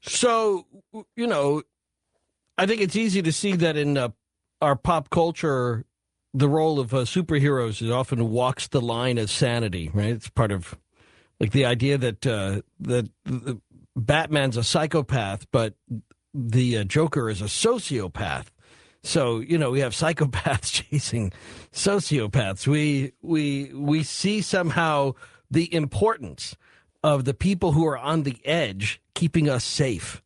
So, I think it's easy to see that in our pop culture, the role of superheroes is often walks the line of sanity, right? It's part of like the idea that that Batman's a psychopath, but the Joker is a sociopath. So we have psychopaths chasing sociopaths. We see somehow the importance of the people who are on the edge, keeping us safe.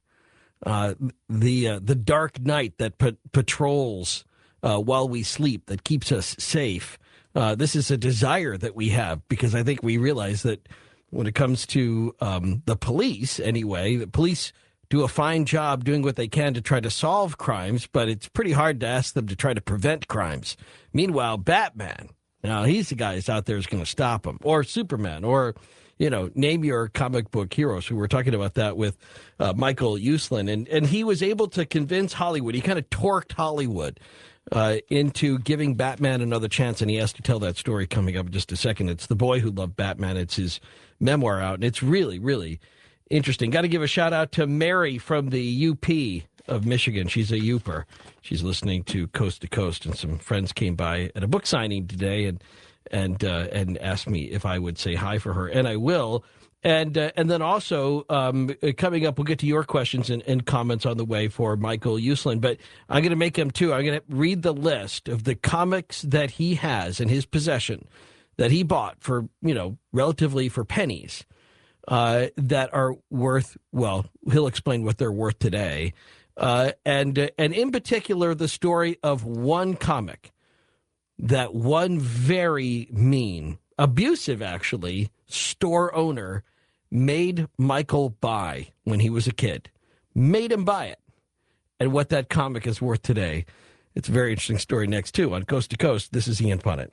The dark night that patrols while we sleep, that keeps us safe. This is a desire that we have because I think we realize that when it comes to the police, anyway, the police do a fine job doing what they can to try to solve crimes, but it's pretty hard to ask them to try to prevent crimes. Meanwhile, Batman, now he's the guy who's out there who's going to stop them, or Superman, or name your comic book heroes. We were talking about that with Michael Uslan, and he was able to convince Hollywood. He kind of torqued Hollywood into giving Batman another chance, and he has to tell that story coming up in just a second. It's The Boy Who Loved Batman. It's his memoir out, and it's really, really interesting. Got to give a shout out to Mary from the UP of Michigan. She's a Uper. She's listening to Coast, and some friends came by at a book signing today and asked me if I would say hi for her, and I will. And then also coming up, we'll get to your questions and comments on the way for Michael Uslan. But I'm going to make him too. I'm going to read the list of the comics that he has in his possession that he bought for relatively for pennies. That are worth, well, he'll explain what they're worth today. And in particular, the story of one comic that one very mean, abusive actually, store owner made Michael buy when he was a kid. Made him buy it. And what that comic is worth today. It's a very interesting story next, too, on Coast to Coast. This is Ian Punnett.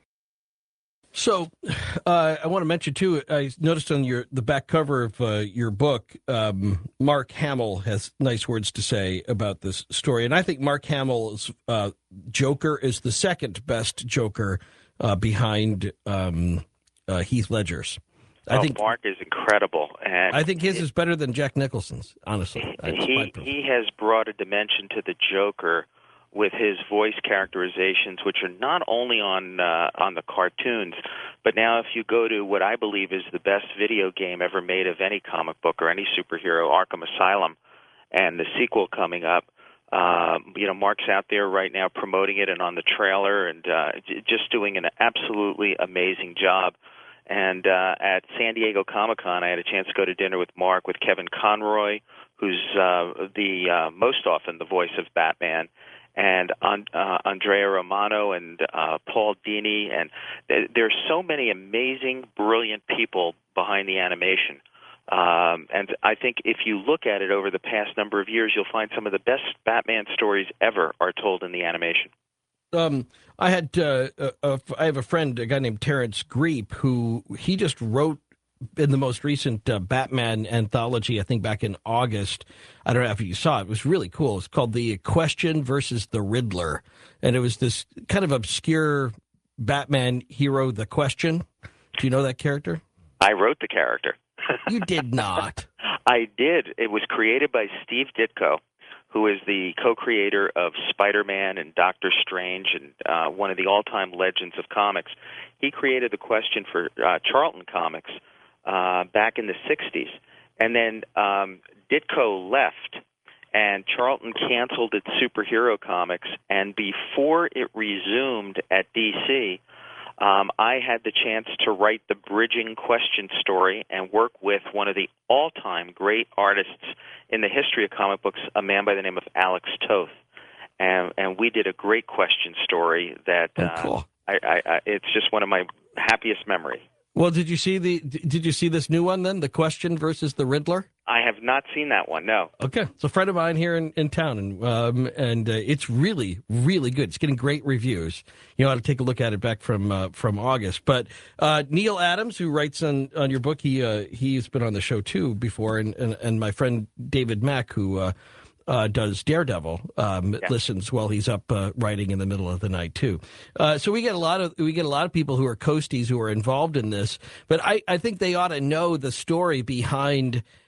So I want to mention, too, I noticed on the back cover of your book, Mark Hamill has nice words to say about this story. And I think Mark Hamill's Joker is the second best Joker behind Heath Ledger's. I think Mark is incredible. And I think his is better than Jack Nicholson's, honestly. He has brought a dimension to the Joker with his voice characterizations, which are not only on the cartoons, but now if you go to what I believe is the best video game ever made of any comic book or any superhero, Arkham Asylum, and the sequel coming up, Mark's out there right now promoting it and on the trailer and just doing an absolutely amazing job. And at San Diego Comic-Con, I had a chance to go to dinner with Mark, with Kevin Conroy, who's most often the voice of Batman, and Andrea Romano and Paul Dini, and there's so many amazing, brilliant people behind the animation. And I think if you look at it over the past number of years, you'll find some of the best Batman stories ever are told in the animation. I have a friend, a guy named Terrence Greep, who he just wrote in the most recent Batman anthology, I think back in August. I don't know if you saw it. It was really cool. It's called The Question versus the Riddler. And it was this kind of obscure Batman hero, The Question. Do you know that character? I wrote the character. You did not. I did. It was created by Steve Ditko, who is the co-creator of Spider-Man and Doctor Strange and one of the all-time legends of comics. He created The Question for Charlton Comics back in the 60s. And then Ditko left, and Charlton canceled its superhero comics. And before it resumed at DC, I had the chance to write the bridging Question story and work with one of the all-time great artists in the history of comic books, a man by the name of Alex Toth. And we did a great Question story that cool. It's just one of my happiest memories. Well, did you see this new one then, The Question versus the Riddler? I have not seen that one, no. Okay. It's a friend of mine here in town, and it's really, really good. It's getting great reviews. You ought to take a look at it back from August. But Neil Adams, who writes on your book, he's been on the show too before, and my friend David Mack, who does Daredevil, listens while he's up writing in the middle of the night too. So we get a lot of people who are coasties who are involved in this, but I think they ought to know the story behind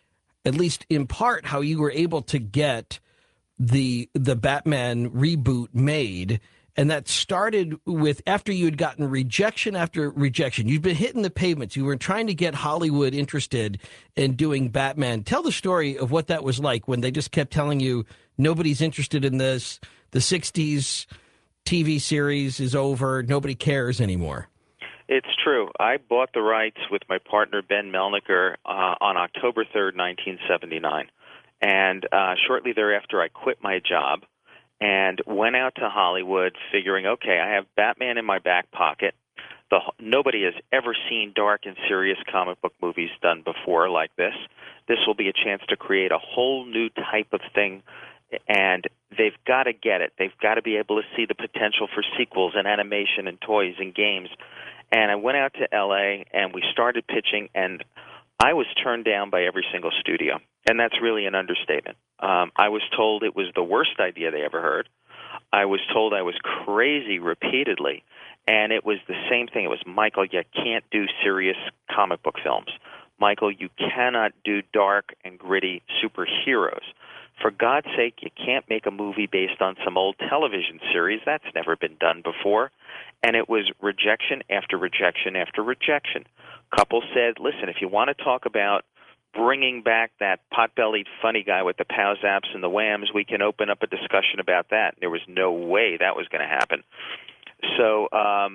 at least in part, how you were able to get the Batman reboot made. And that started with after you had gotten rejection after rejection. You'd been hitting the pavements. You were trying to get Hollywood interested in doing Batman. Tell the story of what that was like when they just kept telling you nobody's interested in this. The 60s TV series is over. Nobody cares anymore. It's true. I bought the rights with my partner, Ben Melniker, on October 3rd, 1979. And shortly thereafter, I quit my job and went out to Hollywood figuring, okay, I have Batman in my back pocket. Nobody has ever seen dark and serious comic book movies done before like this. This will be a chance to create a whole new type of thing, and they've got to get it. They've got to be able to see the potential for sequels and animation and toys and games. And I went out to L.A., and we started pitching, and I was turned down by every single studio, and that's really an understatement. I was told it was the worst idea they ever heard. I was told I was crazy repeatedly, and it was the same thing. It was, Michael, you can't do serious comic book films. Michael, you cannot do dark and gritty superheroes. For God's sake, you can't make a movie based on some old television series. That's never been done before. And it was rejection after rejection after rejection. Couples said, listen, if you want to talk about bringing back that pot-bellied funny guy with the Pow Zaps and the Whams, we can open up a discussion about that. There was no way that was going to happen. So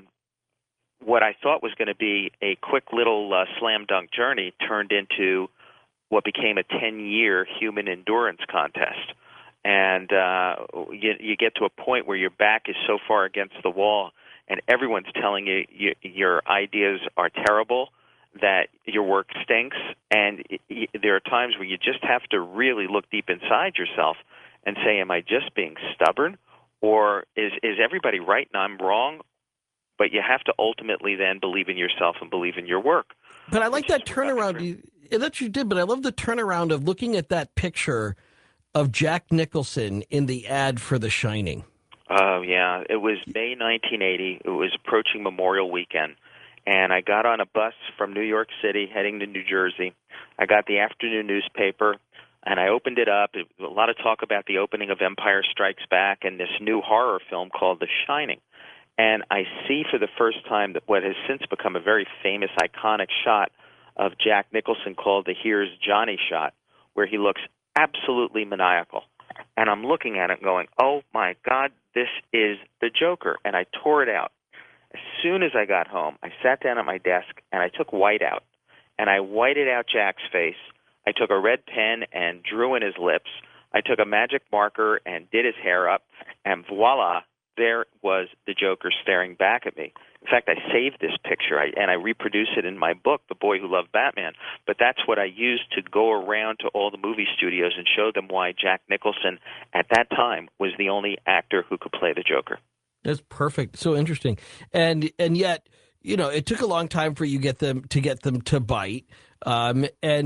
what I thought was going to be a quick little slam dunk journey turned into what became a 10-year human endurance contest. And you get to a point where your back is so far against the wall and everyone's telling you your ideas are terrible, that your work stinks, and there are times where you just have to really look deep inside yourself and say, am I just being stubborn, or is everybody right and I'm wrong? But you have to ultimately then believe in yourself and believe in your work. But I like that turnaround. That you did, but I love the turnaround of looking at that picture of Jack Nicholson in the ad for The Shining. Oh, yeah. It was May 1980. It was approaching Memorial Weekend. And I got on a bus from New York City heading to New Jersey. I got the afternoon newspaper, and I opened it up. A lot of talk about the opening of Empire Strikes Back and this new horror film called The Shining. And I see for the first time that what has since become a very famous, iconic shot of Jack Nicholson called the Here's Johnny shot, where he looks absolutely maniacal. And I'm looking at it going, oh, my God, this is the Joker. And I tore it out. As soon as I got home, I sat down at my desk, and I took white out. And I whited out Jack's face. I took a red pen and drew in his lips. I took a magic marker and did his hair up. And voila, there was the Joker staring back at me. In fact, I saved this picture, and I reproduce it in my book, The Boy Who Loved Batman. But that's what I used to go around to all the movie studios and show them why Jack Nicholson, at that time, was the only actor who could play the Joker. That's perfect. So interesting. And yet, you know, it took a long time for you to get them to bite. And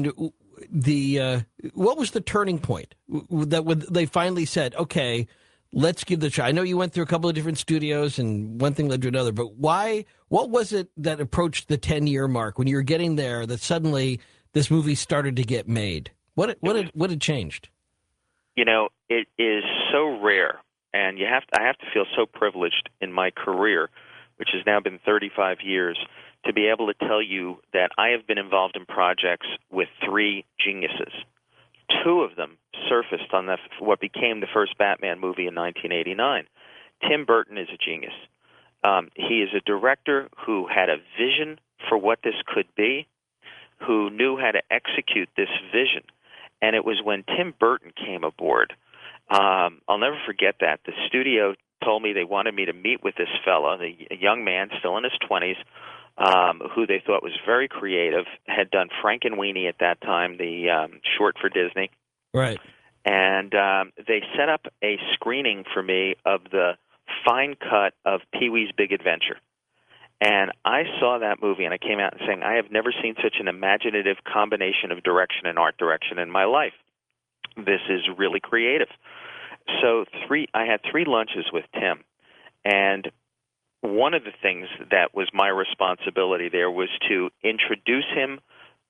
what was the turning point that when they finally said, okay, let's give the try? I know you went through a couple of different studios and one thing led to another, but why? What was it that approached the 10-year mark when you were getting there that suddenly this movie started to get made? What had changed? You know, it is so rare, and I have to feel so privileged in my career, which has now been 35 years, to be able to tell you that I have been involved in projects with three geniuses. Two of them surfaced on what became the first Batman movie in 1989. Tim Burton is a genius. He is a director who had a vision for what this could be, who knew how to execute this vision. And it was when Tim Burton came aboard, I'll never forget that. The studio told me they wanted me to meet with this fella, a young man still in his 20s, who they thought was very creative, had done Frankenweenie at that time, the short for Disney. Right. And they set up a screening for me of the fine cut of Pee-wee's Big Adventure. And I saw that movie, and I came out and saying, I have never seen such an imaginative combination of direction and art direction in my life. This is really creative. So I had 3 lunches with Tim, and one of the things that was my responsibility there was to introduce him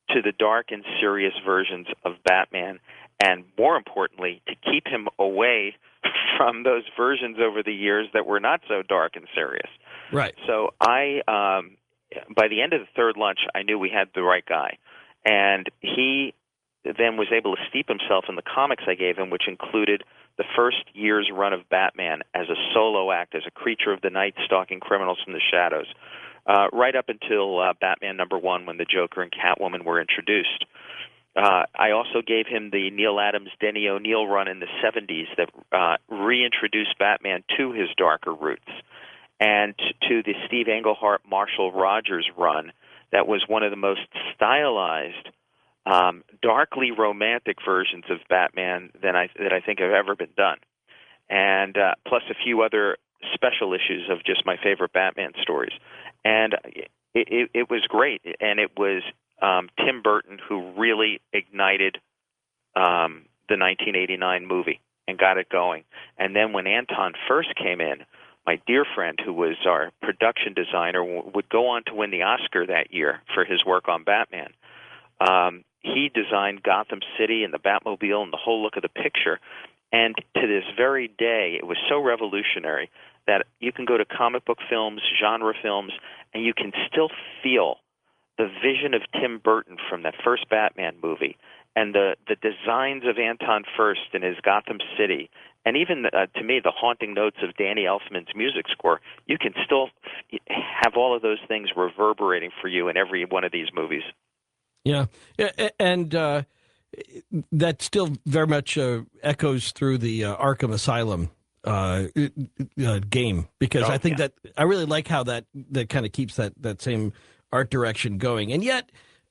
to the dark and serious versions of Batman, and more importantly, to keep him away from those versions over the years that were not so dark and serious. Right. So by the end of the third lunch, I knew we had the right guy. And he then was able to steep himself in the comics I gave him, which included the first year's run of Batman as a solo act, as a creature of the night stalking criminals from the shadows, right up until Batman #1 when the Joker and Catwoman were introduced. I also gave him the Neil Adams, Denny O'Neil run in the 70s that reintroduced Batman to his darker roots, and to the Steve Englehart, Marshall Rogers run that was one of the most stylized, darkly romantic versions of Batman that I think have ever been done, and plus a few other special issues of just my favorite Batman stories. And it was great, and it was Tim Burton who really ignited the 1989 movie and got it going. And then when Anton Furst came in, my dear friend who was our production designer, would go on to win the Oscar that year for his work on Batman. He designed Gotham City and the Batmobile and the whole look of the picture. And to this very day, it was so revolutionary that you can go to comic book films, genre films, and you can still feel the vision of Tim Burton from that first Batman movie and the designs of Anton Furst in his Gotham City, and even, to me, the haunting notes of Danny Elfman's music score. You can still have all of those things reverberating for you in every one of these movies. Yeah, and that still very much echoes through the Arkham Asylum game, because I think that I really like how that kind of keeps that same art direction going. And yet,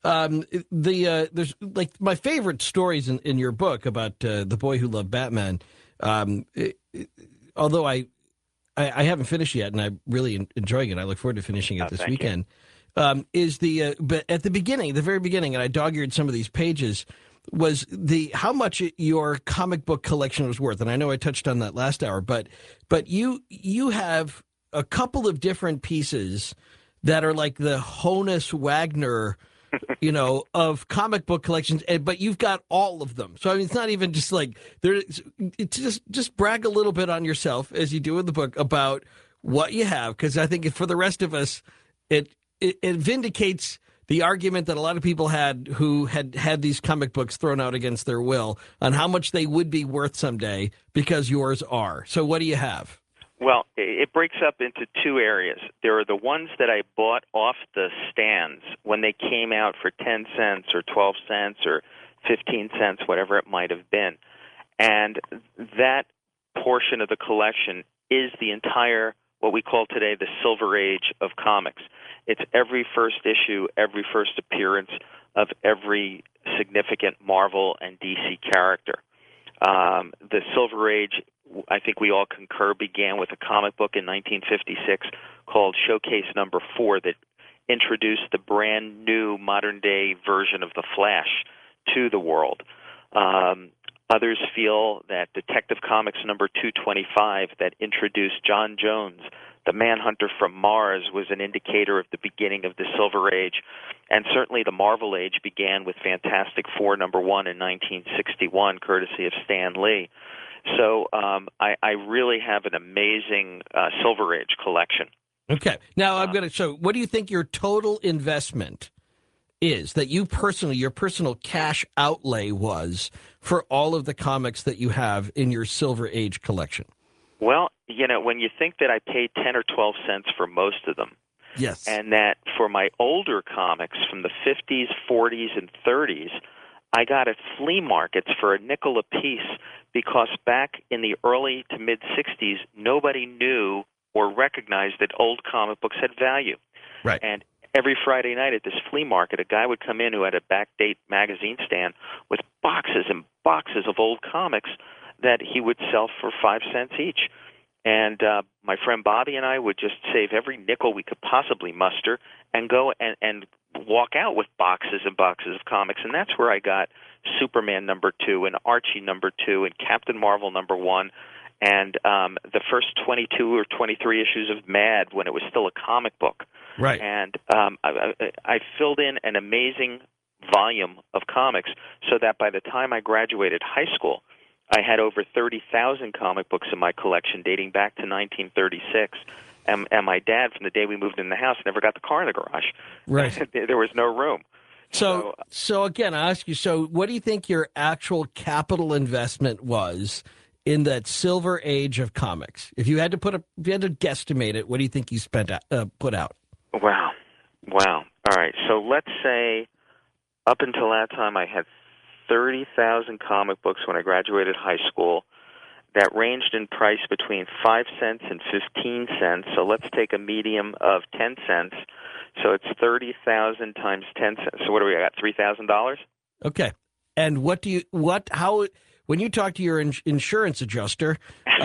there's like my favorite stories in your book about the boy who loved Batman. Although I haven't finished yet, and I'm really enjoying it. I look forward to finishing it this weekend. Is the but at the beginning, the very beginning, and I dog-eared some of these pages, was the how much your comic book collection was worth. And I know I touched on that last hour, but you have a couple of different pieces that are like the Honus Wagner, of comic book collections, but you've got all of them. So I mean, it's not even just like it's just brag a little bit on yourself as you do in the book about what you have, because I think for the rest of us, it vindicates the argument that a lot of people had who had these comic books thrown out against their will on how much they would be worth someday because yours are. So what do you have? Well, it breaks up into two areas. There are the ones that I bought off the stands when they came out for 10 cents or 12 cents or 15 cents, whatever it might have been. And that portion of the collection is the entire, what we call today, the Silver Age of comics. It's every first issue, every first appearance of every significant Marvel and DC character. The Silver Age, I think we all concur, began with a comic book in 1956 called Showcase Number 4 that introduced the brand new modern-day version of the Flash to the world. Others feel that Detective Comics number 225 that introduced John Jones, the Manhunter from Mars, was an indicator of the beginning of the Silver Age. And certainly the Marvel Age began with Fantastic Four number 1 in 1961, courtesy of Stan Lee. So I really have an amazing Silver Age collection. Okay. Now I'm going to show, what do you think your total investment is that you personally, your personal cash outlay was for all of the comics that you have in your Silver Age collection? Well, when you think that I paid 10 or 12 cents for most of them, yes, and that for my older comics from the 50s, 40s, and 30s, I got at flea markets for a nickel a piece, because back in the early to mid-60s, nobody knew or recognized that old comic books had value. Right. And every Friday night at this flea market, a guy would come in who had a backdate magazine stand with boxes and boxes of old comics that he would sell for 5 cents each. And my friend Bobby and I would just save every nickel we could possibly muster and go and walk out with boxes and boxes of comics. And that's where I got Superman number 2 and Archie number 2 and Captain Marvel number 1 and the first 22 or 23 issues of Mad when it was still a comic book. Right. And I filled in an amazing volume of comics, so that by the time I graduated high school, I had over 30,000 comic books in my collection dating back to 1936. And my dad, from the day we moved in the house, never got the car in the garage. Right. There was no room. So again, I ask you, so what do you think your actual capital investment was in that silver age of comics? If you had to guesstimate it, what do you think you put out? Wow. All right. So let's say up until that time I had 30,000 comic books when I graduated high school. That ranged in price between 5 cents and 15 cents. So let's take a medium of 10 cents. So it's 30,000 times 10 cents. So what do we got? $3,000? Okay. And when you talk to your insurance adjuster,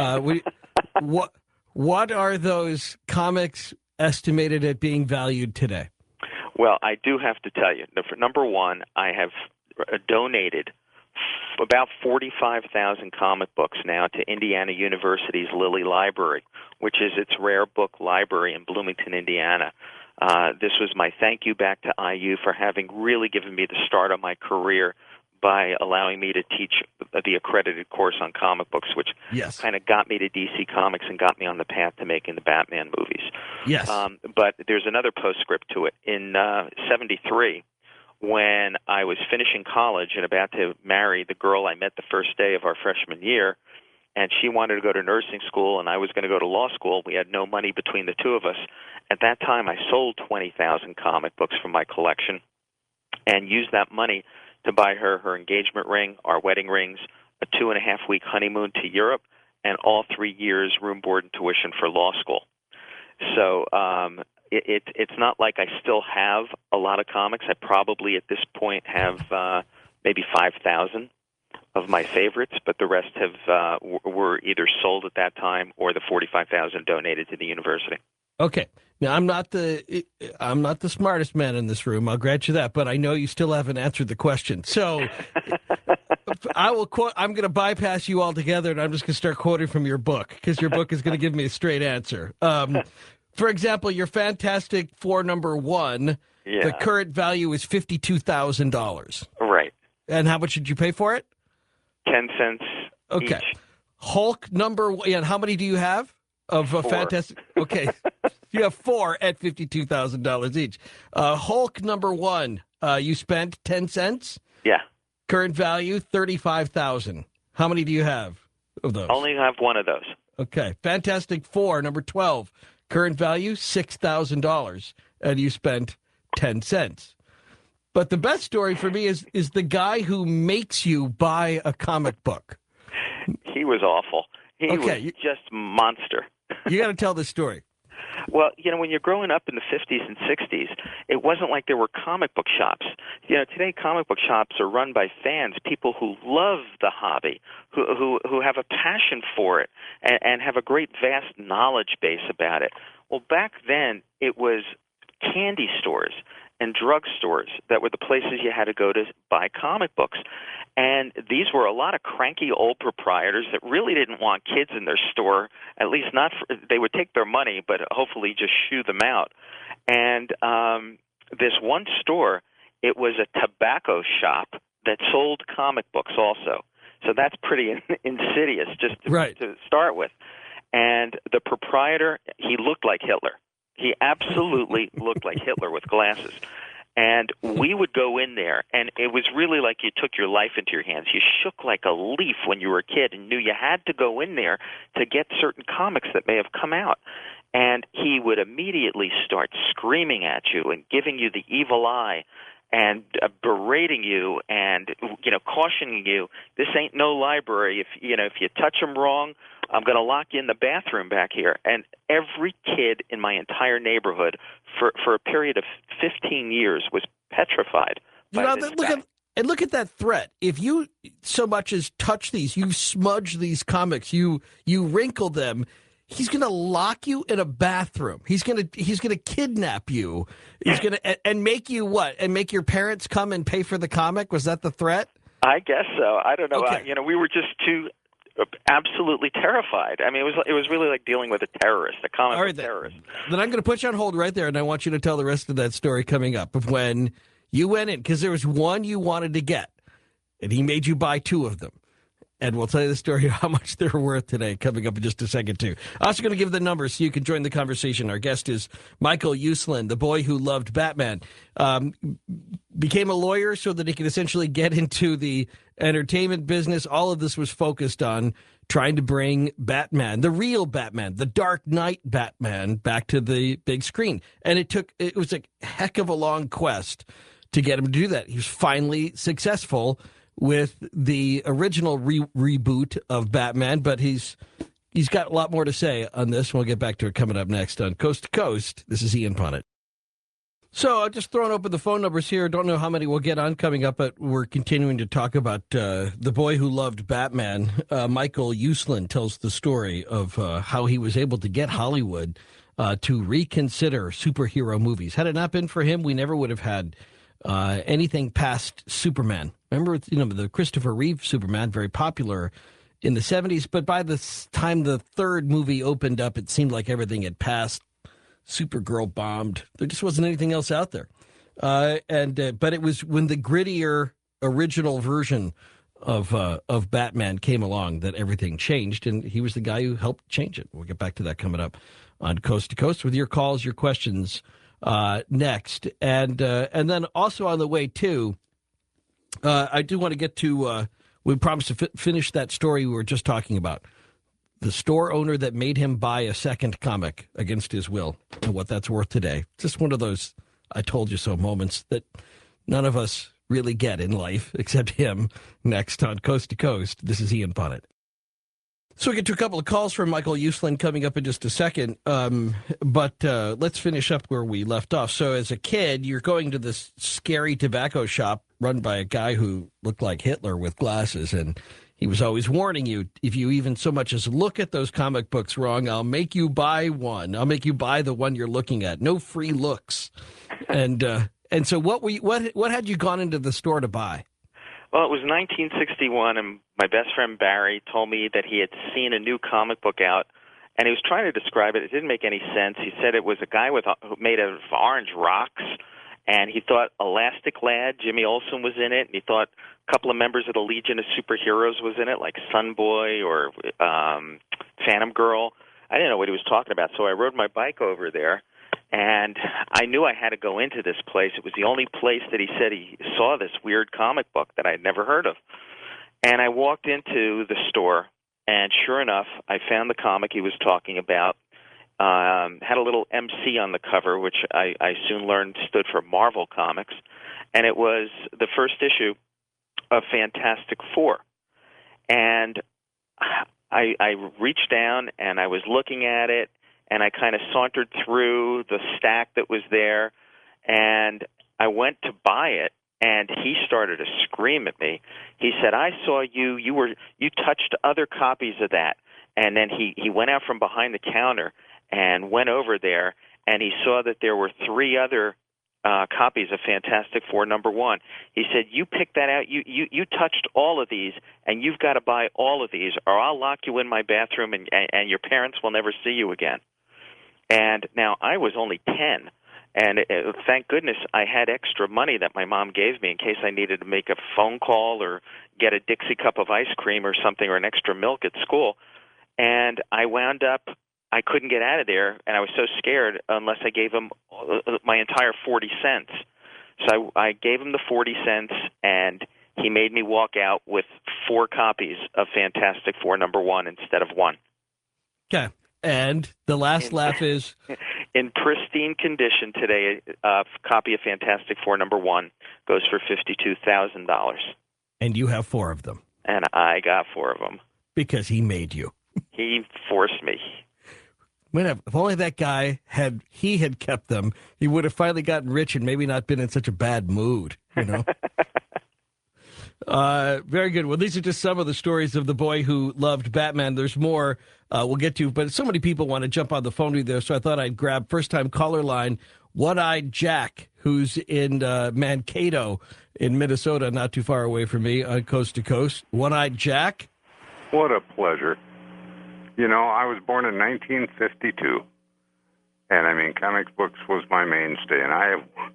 what are those comics estimated at being valued today? Well, I do have to tell you, number one, I have donated about 45,000 comic books now to Indiana University's Lilly Library, which is its rare book library in Bloomington, Indiana. This was my thank you back to IU for having really given me the start of my career by allowing me to teach the accredited course on comic books, which kind of got me to DC Comics and got me on the path to making the Batman movies. Yes. But there's another postscript to it. In 73, when I was finishing college and about to marry the girl I met the first day of our freshman year, and she wanted to go to nursing school and I was going to go to law school, we had no money between the two of us. At that time, I sold 20,000 comic books from my collection and used that money to buy her engagement ring, our wedding rings, a 2.5-week honeymoon to Europe, and all 3 years room, board, and tuition for law school. So it's not like I still have a lot of comics. I probably at this point have maybe 5,000 of my favorites, but the rest were either sold at that time or the 45,000 donated to the university. Okay. Now I'm not the smartest man in this room. I'll grant you that, but I know you still haven't answered the question. So I will quote. I'm going to bypass you altogether, and I'm just going to start quoting from your book because your book is going to give me a straight answer. For example, your Fantastic Four #1, the current value is $52,000. Right. And how much did you pay for it? 10 cents. Okay. Each. Hulk #1. And how many do you have of a Fantastic? Okay. You have 4 at $52,000 each. Hulk #1, you spent 10 cents? Yeah. Current value, $35,000. How many do you have of those? Only have one of those. Okay. Fantastic Four, #12. Current value, $6,000. And you spent 10 cents. But the best story for me is the guy who makes you buy a comic book. He was awful. He was just monster. You got to tell this story. Well, when you're growing up in the 50s and 60s, it wasn't like there were comic book shops. Today comic book shops are run by fans, people who love the hobby, who have a passion for it, and have a great, vast knowledge base about it. Well, back then, it was candy stores and drugstores that were the places you had to go to buy comic books. And these were a lot of cranky old proprietors that really didn't want kids in their store, at least not they would take their money, but hopefully just shoo them out. And this one store, it was a tobacco shop that sold comic books also. So that's pretty insidious just to start with. And the proprietor, he looked like Hitler. He absolutely looked like Hitler with glasses. And we would go in there, and it was really like you took your life into your hands. You shook like a leaf when you were a kid and knew you had to go in there to get certain comics that may have come out. And he would immediately start screaming at you and giving you the evil eye and berating you and cautioning you, this ain't no library. If you touch them wrong, I'm going to lock you in the bathroom back here. And every kid in my entire neighborhood for a period of 15 years was petrified by this guy. Look at that threat. If you so much as touch these, you smudge these comics, you wrinkle them, he's going to lock you in a bathroom. He's going to kidnap you. He's going to and make you what? And make your parents come and pay for the comic? Was that the threat? I guess so. I don't know. Okay. We were just too absolutely terrified. I mean, it was really like dealing with a terrorist, a comic book terrorist. Then I'm going to put you on hold right there, and I want you to tell the rest of that story coming up of when You went in because there was one you wanted to get, and he made you buy two of them. And we'll tell you the story of how much they're worth today, coming up in just a second, too. Also going to give the numbers so you can join the conversation. Our guest is Michael Uslan, the boy who loved Batman. Became a lawyer so that he could essentially get into the entertainment business. All of this was focused on trying to bring Batman, the real Batman, the Dark Knight Batman, back to the big screen. And it was a heck of a long quest to get him to do that. He was finally successful with the original reboot of Batman, but he's got a lot more to say on this. We'll get back to it coming up next on Coast to Coast. This is Ian Punnett. So I'm just throwing open the phone numbers here. Don't know how many we'll get on coming up, but we're continuing to talk about the boy who loved Batman. Michael Uslan tells the story of how he was able to get Hollywood to reconsider superhero movies. Had it not been for him, we never would have had anything past Superman. Remember, the Christopher Reeve Superman, very popular in the 70s, but by the time the third movie opened up, it seemed like everything had passed. Supergirl bombed. There just wasn't anything else out there. But it was when the grittier original version of Batman came along that everything changed, and he was the guy who helped change it. We'll get back to that coming up on Coast to Coast with your calls, your questions next. And then also on the way, too, I do want to get to, we promised to finish that story we were just talking about. The store owner that made him buy a second comic against his will and what that's worth today. Just one of those I told you so moments that none of us really get in life except him. Next on Coast to Coast, this is Ian Punnett. So we get to a couple of calls from Michael Uslan coming up in just a second, but let's finish up where we left off. So as a kid, you're going to this scary tobacco shop run by a guy who looked like Hitler with glasses, and he was always warning you, if you even so much as look at those comic books wrong, I'll make you buy one. I'll make you buy the one you're looking at. No free looks. And so what had you gone into the store to buy? Well, it was 1961, and my best friend Barry told me that he had seen a new comic book out, and he was trying to describe it. It didn't make any sense. He said it was a guy made of orange rocks, and he thought Elastic Lad, Jimmy Olsen, was in it, and he thought a couple of members of the Legion of Superheroes was in it, like Sunboy or Phantom Girl. I didn't know what he was talking about, so I rode my bike over there, and I knew I had to go into this place. It was the only place that he said he saw this weird comic book that I'd never heard of. And I walked into the store, and sure enough, I found the comic he was talking about. Had a little MC on the cover, which I soon learned stood for Marvel Comics. And it was the first issue of Fantastic Four. And I reached down, and I was looking at it, and I kind of sauntered through the stack that was there, and I went to buy it, and he started to scream at me. He said, I saw you touched other copies of that. And then he went out from behind the counter and went over there, and he saw that there were three other copies of Fantastic Four #1. He said, you picked that out, you touched all of these, and you've got to buy all of these, or I'll lock you in my bathroom, and your parents will never see you again. And now I was only 10, and thank goodness I had extra money that my mom gave me in case I needed to make a phone call or get a Dixie cup of ice cream or something, or an extra milk at school. And I wound up, I couldn't get out of there, and I was so scared unless I gave him my entire 40 cents. So I gave him the 40 cents, and he made me walk out with 4 copies of Fantastic Four #1 instead of 1. Okay. And the last laugh is? In pristine condition today, a copy of Fantastic Four #1 goes for $52,000. And you have 4 of them. And I got 4 of them. Because he made you. He forced me. If only that guy had kept them, he would have finally gotten rich and maybe not been in such a bad mood, you know? Very good. Well, these are just some of the stories of the boy who loved Batman. There's more we'll get to, but so many people want to jump on the phone with you, so I thought I'd grab first-time caller line, One-Eyed Jack, who's in Mankato in Minnesota, not too far away from me on Coast to Coast. One-Eyed Jack? What a pleasure. You know, I was born in 1952, and I mean, comic books was my mainstay, and I have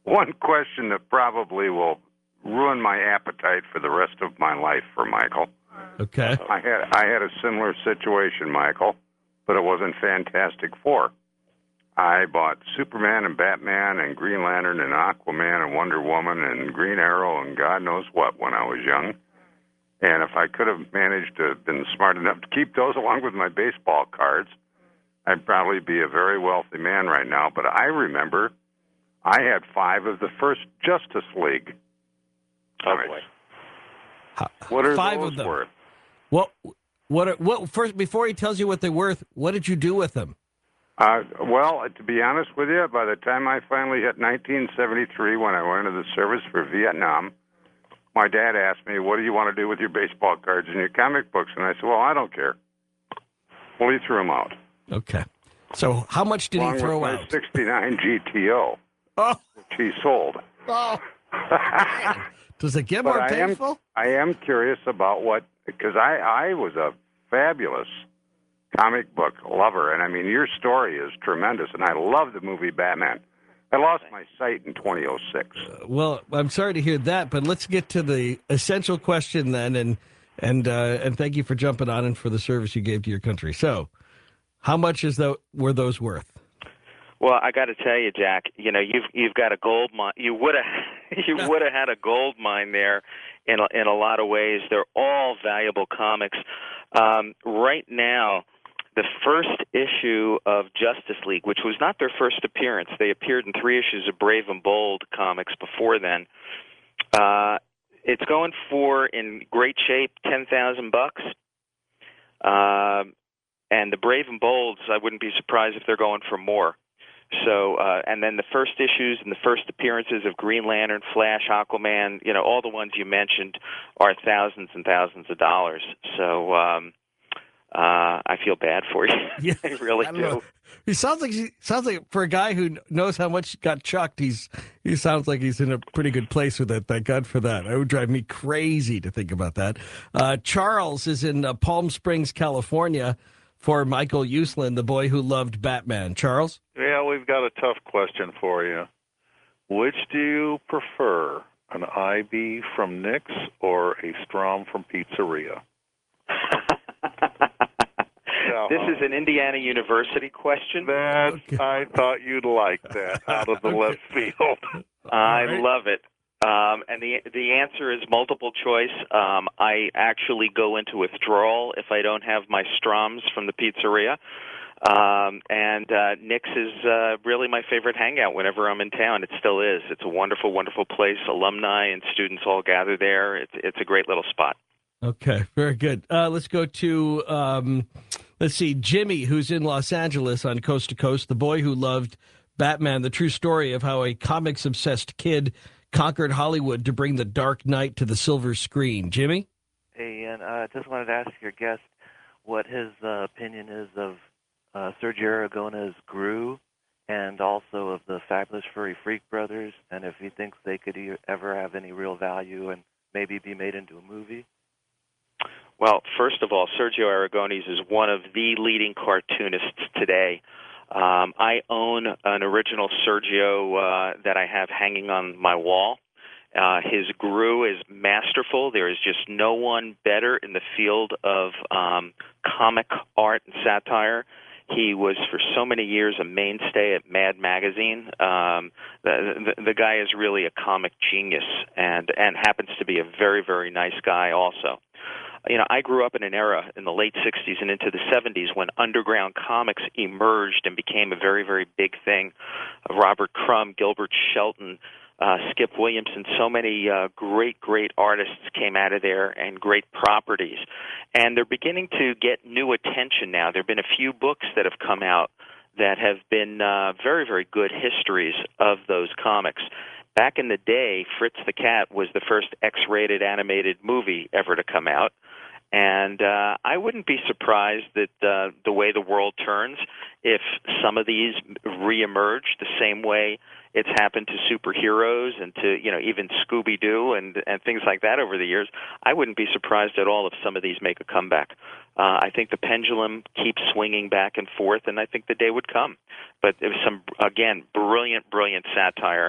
one question that probably will ruin my appetite for the rest of my life for Michael. Okay. I had a similar situation, Michael, but it wasn't Fantastic Four. I bought Superman and Batman and Green Lantern and Aquaman and Wonder Woman and Green Arrow and God knows what when I was young. And if I could have managed to have been smart enough to keep those along with my baseball cards, I'd probably be a very wealthy man right now. But I remember I had 5 of the first Justice League. Oh, boy. What are 5 those of them. worth? What first, before he tells you what they're worth, what did you do with them? Well, to be honest with you, by the time I finally hit 1973, when I went into the service for Vietnam, my dad asked me, what do you want to do with your baseball cards and your comic books? And I said, well, I don't care. Well, he threw them out. Okay. So how much did he throw with out? my 69 GTO, Oh, which he sold. oh. Man. Does it get more painful? I am curious about because I was a fabulous comic book lover, and I mean, your story is tremendous, and I love the movie Batman. I lost my sight in 2006. Well, I'm sorry to hear that, but let's get to the essential question then, and thank you for jumping on and for the service you gave to your country. So, how much were those worth? Well, I got to tell you, Jack. You know, you've got a gold mine. You would have had a gold mine there, in a lot of ways. They're all valuable comics. Right now, the first issue of Justice League, which was not their first appearance, they appeared in 3 issues of Brave and Bold comics before then. It's going for, in great shape, $10,000. And the Brave and Bolds, I wouldn't be surprised if they're going for more. So, and then the first issues and the first appearances of Green Lantern, Flash, Aquaman, you know, all the ones you mentioned are thousands and thousands of dollars. So, I feel bad for you. Yeah, I really I do. know. He sounds like for a guy who knows how much got chucked, he sounds like he's in a pretty good place with it. Thank God for that. It would drive me crazy to think about that. Charles is in Palm Springs, California, for Michael Uslan, the boy who loved Batman. Charles? Yeah, we've got a tough question for you. Which do you prefer, an IB from Nick's or a Strom from Pizzeria? This is an Indiana University question. I thought you'd like that out of the left field. I love it. And the answer is multiple choice. I actually go into withdrawal if I don't have my Stroms from the pizzeria. And Nick's is really my favorite hangout whenever I'm in town. It still is. It's a wonderful, wonderful place. Alumni and students all gather there. It's a great little spot. Okay, very good. Let's go to, let's see, Jimmy, who's in Los Angeles on Coast to Coast, the boy who loved Batman, the true story of how a comics-obsessed kid conquered Hollywood to bring the Dark Knight to the silver screen. Jimmy? Hey, Ian, I just wanted to ask your guest what his opinion is of Sergio Aragona's Gru and also of the Fabulous Furry Freak Brothers, and if he thinks they could ever have any real value and maybe be made into a movie. Well, first of all, Sergio Aragonés is one of the leading cartoonists today. I own an original Sergio that I have hanging on my wall. His Gru is masterful. There is just no one better in the field of comic art and satire. He was for so many years a mainstay at Mad Magazine. The guy is really a comic genius and happens to be a very, very nice guy also. You know, I grew up in an era in the late 60s and into the 70s when underground comics emerged and became a very, very big thing. Robert Crumb, Gilbert Shelton, Skip Williamson, so many great, great artists came out of there and great properties. And they're beginning to get new attention now. There have been a few books that have come out that have been very, very good histories of those comics. Back in the day, Fritz the Cat was the first X-rated animated movie ever to come out. And I wouldn't be surprised that the way the world turns, if some of these reemerge the same way it's happened to superheroes and to, you know, even Scooby-Doo and things like that over the years, I wouldn't be surprised at all if some of these make a comeback. I think the pendulum keeps swinging back and forth, and I think the day would come. But it was some, again, brilliant, brilliant satire.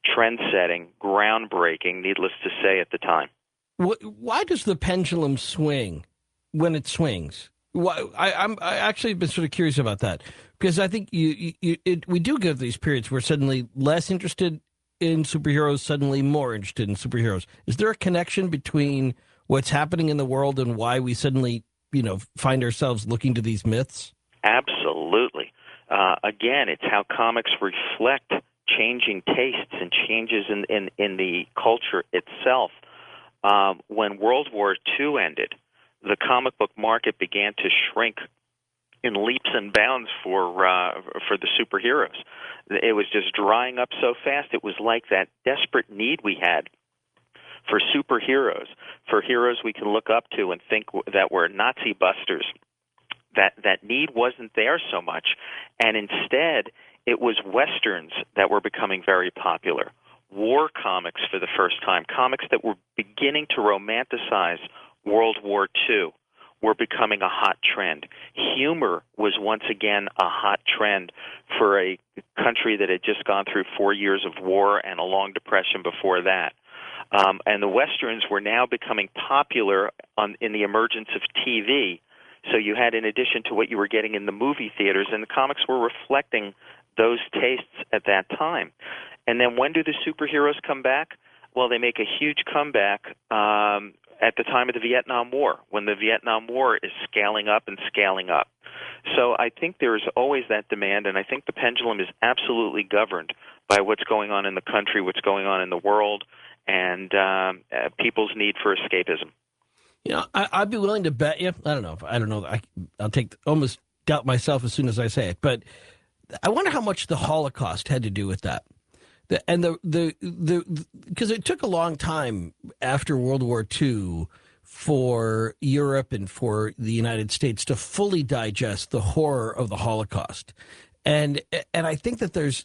trend-setting, groundbreaking, needless to say, at the time. Why does the pendulum swing when it swings? Why, I actually been sort of curious about that, because I think we do get these periods where suddenly less interested in superheroes, suddenly more interested in superheroes. Is there a connection between what's happening in the world and why we suddenly, find ourselves looking to these myths? Absolutely. Again, it's how comics reflect changing tastes and changes in the culture itself. When World War II ended, the comic book market began to shrink in leaps and bounds for the superheroes. It was just drying up so fast. It was like that desperate need we had for superheroes, for heroes we can look up to and think that were Nazi busters. That need wasn't there so much, and instead it was Westerns that were becoming very popular. War comics for the first time, comics that were beginning to romanticize World War II, were becoming a hot trend. Humor was once again a hot trend for a country that had just gone through 4 years of war and a long depression before that. And the Westerns were now becoming popular in the emergence of TV. So you had, in addition to what you were getting in the movie theaters, and the comics were reflecting those tastes at that time. And then when do the superheroes come back? Well, they make a huge comeback at the time of the Vietnam War, when the Vietnam War is scaling up and scaling up. So I think there's always that demand, and I think the pendulum is absolutely governed by what's going on in the country, what's going on in the world, and people's need for escapism. I'd be willing to bet you. I don't know. I'll almost doubt myself as soon as I say it, but I wonder how much the Holocaust had to do with that. Because it took a long time after World War II for Europe and for the United States to fully digest the horror of the Holocaust. And I think that there's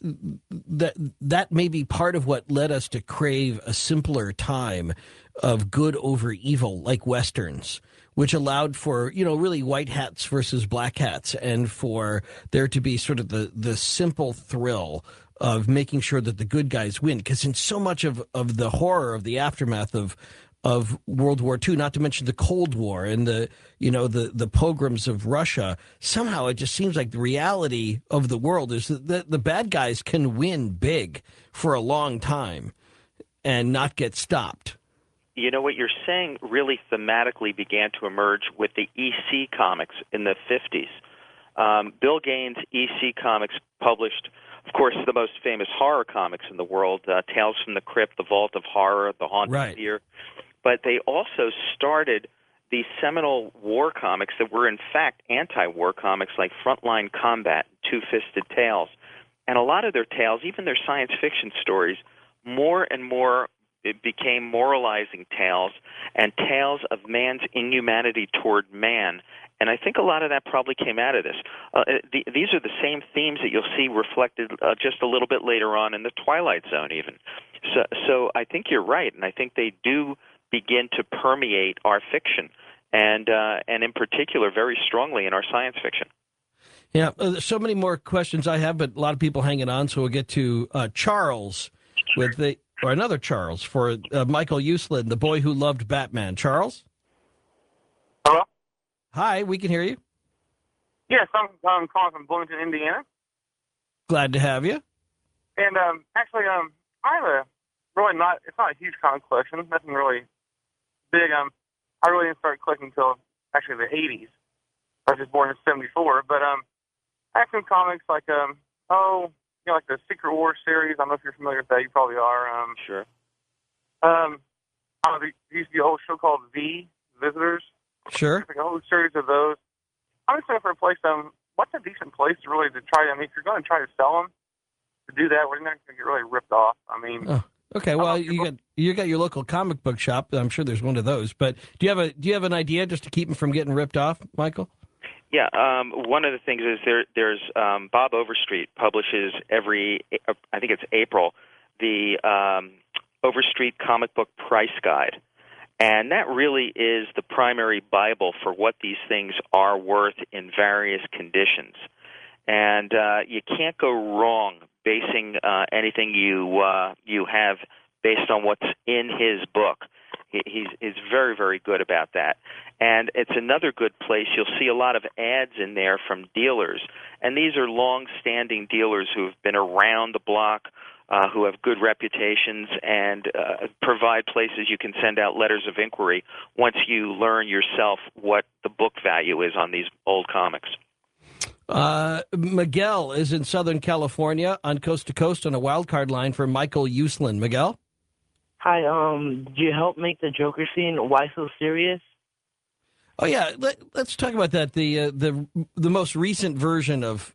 that may be part of what led us to crave a simpler time of good over evil, like Westerns, which allowed for, really white hats versus black hats, and for there to be sort of the simple thrill of making sure that the good guys win. Because in so much of the horror of the aftermath of World War II, not to mention the Cold War and the pogroms of Russia, somehow it just seems like the reality of the world is that the bad guys can win big for a long time and not get stopped. What you're saying really thematically began to emerge with the EC comics in the 50s. Bill Gaines' EC comics published, of course, the most famous horror comics in the world, Tales from the Crypt, The Vault of Horror, The Haunted Seer. But they also started these seminal war comics that were, in fact, anti-war comics like Frontline Combat, Two-Fisted Tales. And a lot of their tales, even their science fiction stories, more and more it became moralizing tales and tales of man's inhumanity toward man. And I think a lot of that probably came out of this. These are the same themes that you'll see reflected just a little bit later on in the Twilight Zone even. So I think you're right, and I think they do begin to permeate our fiction, and in particular very strongly in our science fiction. Yeah, there's so many more questions I have, but a lot of people hanging on, so we'll get to Charles or another Charles for Michael Uslan, the boy who loved Batman. Charles? Hello? Hi, we can hear you. Yes, I'm calling from Bloomington, Indiana. Glad to have you. And actually, I have it's not a huge comic collection, nothing really big. I really didn't start collecting until actually the 80s. I was just born in 74, but I have some comics like like the Secret Wars series. I don't know if you're familiar with that. You probably are. Sure. There used to be a whole show called V, Visitors. Sure. Like a whole series of those. I'm just looking for a place. What's a decent place to really to try? If you're going to try to sell them, to do that, we're not going to get really ripped off. I mean. Oh, okay. Well, you got your local comic book shop. I'm sure there's one of those. But do you have an idea just to keep them from getting ripped off, Michael? Yeah, one of the things is there's Bob Overstreet publishes every, I think it's April, the Overstreet Comic Book Price Guide. And that really is the primary Bible for what these things are worth in various conditions. And you can't go wrong basing anything you have based on what's in his book. He's very, very good about that. And it's another good place. You'll see a lot of ads in there from dealers. And these are long-standing dealers who have been around the block, who have good reputations, and provide places you can send out letters of inquiry once you learn yourself what the book value is on these old comics. Miguel is in Southern California on Coast to Coast on a wild card line for Michael Uslan. Miguel? Hi, do you help make the Joker scene? Why so serious? Oh yeah, let's talk about that. The most recent version of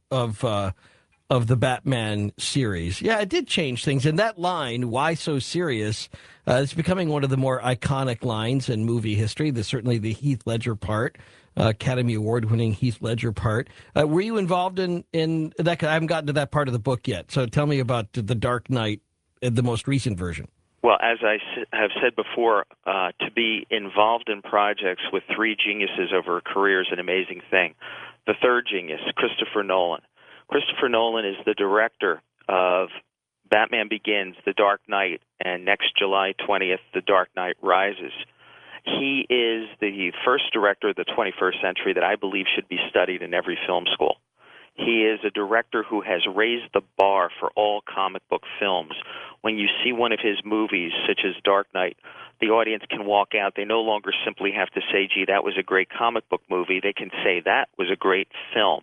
the Batman series. Yeah, it did change things. And that line, "Why so serious?" It's becoming one of the more iconic lines in movie history. Certainly the Heath Ledger part, Academy Award-winning Heath Ledger part. Were you involved in that? I haven't gotten to that part of the book yet. So tell me about The Dark Knight, the most recent version. Well, as I have said before, to be involved in projects with three geniuses over a career is an amazing thing. The third genius, Christopher Nolan. Christopher Nolan is the director of Batman Begins, The Dark Knight, and next July 20th, The Dark Knight Rises. He is the first director of the 21st century that I believe should be studied in every film school. He is a director who has raised the bar for all comic book films. When you see one of his movies, such as Dark Knight, the audience can walk out. They no longer simply have to say, gee, that was a great comic book movie. They can say, that was a great film.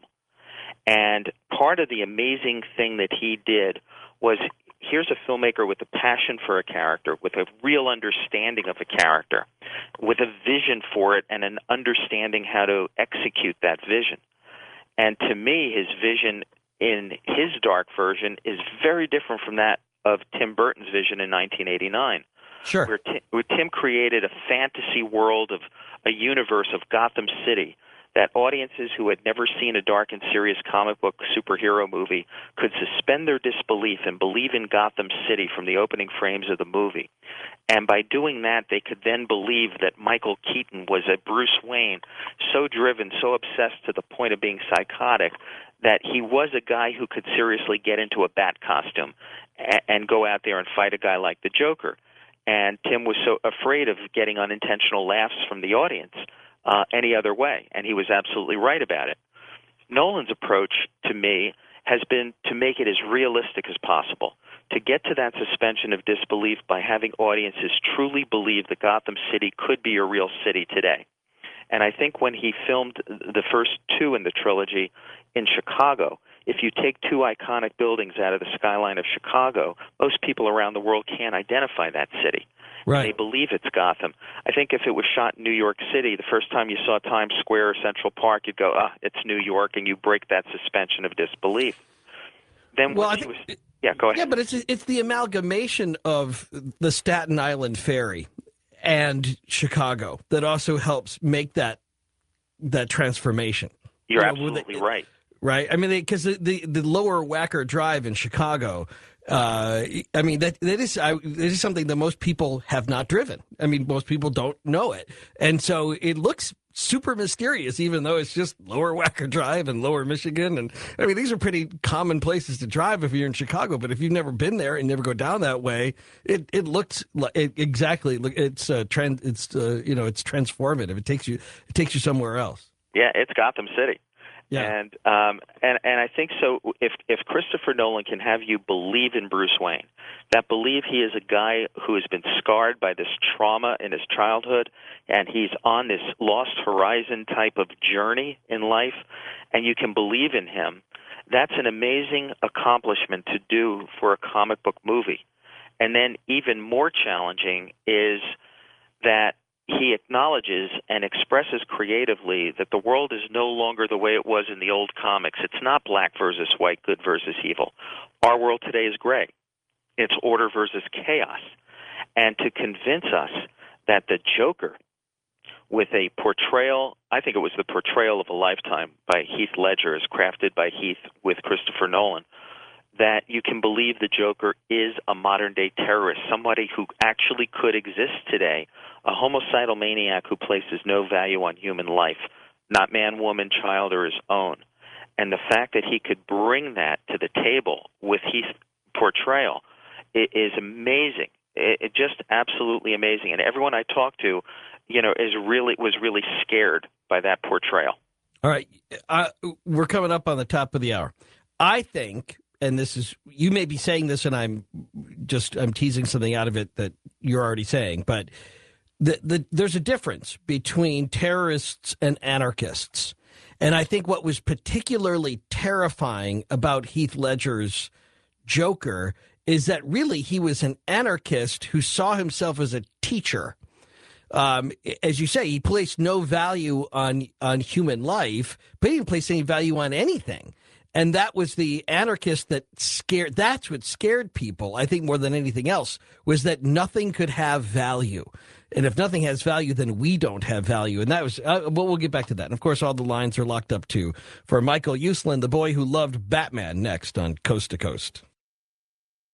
And part of the amazing thing that he did was, here's a filmmaker with a passion for a character, with a real understanding of a character, with a vision for it and an understanding how to execute that vision. And to me, his vision in his dark version is very different from that of Tim Burton's vision in 1989. Sure. Where Tim created a fantasy world of a universe of Gotham City that audiences who had never seen a dark and serious comic book superhero movie could suspend their disbelief and believe in Gotham City from the opening frames of the movie. And by doing that, they could then believe that Michael Keaton was a Bruce Wayne, so driven, so obsessed to the point of being psychotic, that he was a guy who could seriously get into a bat costume and go out there and fight a guy like the Joker. And Tim was so afraid of getting unintentional laughs from the audience any other way, and he was absolutely right about it. Nolan's approach to me has been to make it as realistic as possible, to get to that suspension of disbelief by having audiences truly believe that Gotham City could be a real city today. And I think when he filmed the first two in the trilogy in Chicago, if you take two iconic buildings out of the skyline of Chicago, most people around the world can't identify that city. Right. They believe it's Gotham. I think if it was shot in New York City, the first time you saw Times Square or Central Park, you'd go, it's New York, and you break that suspension of disbelief. Then well, yeah, go ahead. Yeah, but it's the amalgamation of the Staten Island ferry and Chicago that also helps make that transformation. You're absolutely right. Right. I mean, because the lower Wacker Drive in Chicago, I mean, that is something that most people have not driven. I mean, most people don't know it. And so it looks super mysterious, even though it's just lower Wacker Drive and lower Michigan. And I mean, these are pretty common places to drive if you're in Chicago. But if you've never been there and never go down that way, it looks like exactly. It's transformative. It takes you somewhere else. Yeah, it's Gotham City. Yeah. And I think so. If Christopher Nolan can have you believe in Bruce Wayne, that believe he is a guy who has been scarred by this trauma in his childhood, and he's on this lost horizon type of journey in life, and you can believe in him, that's an amazing accomplishment to do for a comic book movie. And then even more challenging is that he acknowledges and expresses creatively that the world is no longer the way it was in the old comics. It's not black versus white, good versus evil. Our world today is gray. It's order versus chaos. And to convince us that the Joker, with a portrayal, I think it was the portrayal of a lifetime by Heath Ledger, as crafted by Heath with Christopher Nolan, that you can believe the Joker is a modern-day terrorist, somebody who actually could exist today, a homicidal maniac who places no value on human life, not man, woman, child, or his own. And the fact that he could bring that to the table with Heath's portrayal is amazing. It just absolutely amazing. And everyone I talked to, was really scared by that portrayal. All right. We're coming up on the top of the hour. I think, and this is, you may be saying this and I'm teasing something out of it that you're already saying, but there's a difference between terrorists and anarchists. And I think what was particularly terrifying about Heath Ledger's Joker is that really he was an anarchist who saw himself as a teacher. As you say, he placed no value on human life, but he didn't place any value on anything. And that was the anarchist that scared. That's what scared people, I think, more than anything else, was that nothing could have value. And if nothing has value, then we don't have value. And that was, we'll get back to that. And of course, all the lines are locked up too. For Michael Uslan, the boy who loved Batman, next on Coast to Coast.